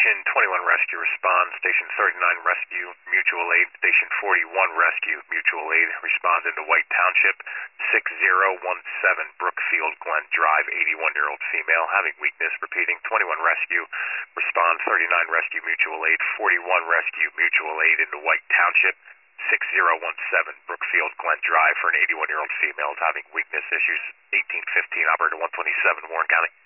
Station 21 Rescue respond. Station 39 Rescue Mutual Aid. Station 41 Rescue Mutual Aid respond into White Township. 6017 Brookfield Glen Drive, 81-year-old female having weakness. Repeating, 21 Rescue respond. 39 Rescue Mutual Aid. 41 Rescue Mutual Aid into White Township. 6017 Brookfield Glen Drive for an 81-year-old female having weakness. Issues 1815, operator 127, Warren County.